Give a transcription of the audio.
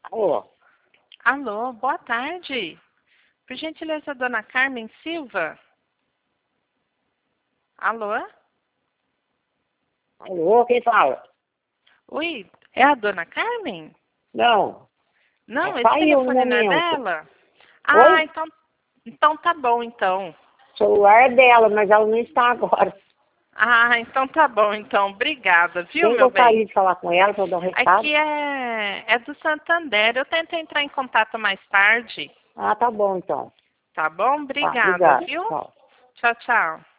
Alô? Alô, boa tarde. Por gentileza, dona Carmen Silva? Alô? Alô, quem fala? Oi, é a dona Carmen? Não, Não, esse saiu no telefone não é momento. dela? Oi? Então tá bom, então. O celular é dela, mas ela não está agora. Então tá bom, então. Obrigada, viu, Quem meu gostaria bem? de falar com ela para eu dar um recado? Aqui é do Santander. Eu tento entrar em contato mais tarde. Ah, tá bom então. Tá bom? Tá, Obrigada, obrigado. viu? Tchau. Tchau, tchau.